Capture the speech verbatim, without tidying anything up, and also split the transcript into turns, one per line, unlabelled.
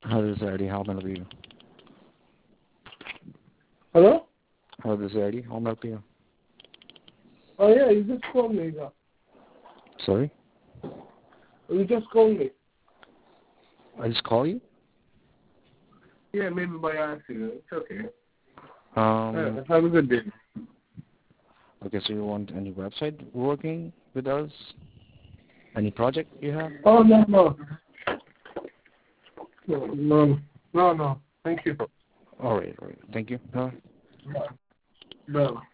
Hello, this is Eddie. How may I help you?
Hello?
Hello, this is Eddie. How may I help you?
Oh, yeah, you just called me. Now.
Sorry?
You just called me.
I just call you?
Yeah, maybe by accident. It's okay.
Um,
Yeah, have a good day.
okay, so you want any website working with us? Any project you have?
Oh, no, no. No, no, no, no. Thank you.
All right, all right. Thank you. Bye.
Bye.